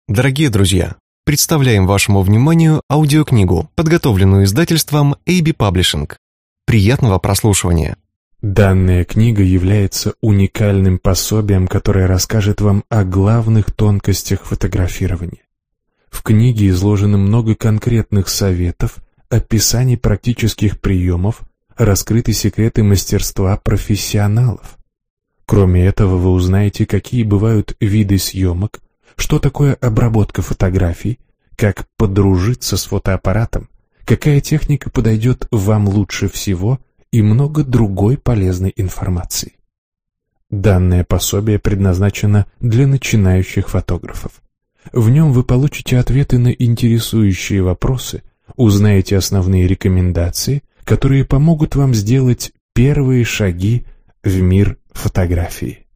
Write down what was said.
Дорогие друзья, представляем вашему вниманию аудиокнигу, подготовленную издательством AB Publishing. Приятного прослушивания. Данная книга является уникальным пособием, которое расскажет вам о главных тонкостях фотографирования. В книге изложено много конкретных советов, описаний практических приемов, раскрыты секреты мастерства профессионалов. Кроме этого, вы узнаете, какие бывают виды съемок, что такое обработка фотографий, как подружиться с фотоаппаратом, какая техника подойдет вам лучше всего и много другой полезной информации. Данное пособие предназначено для начинающих фотографов. В нем вы получите ответы на интересующие вопросы, узнаете основные рекомендации, которые помогут вам сделать первые шаги в мир фотографии.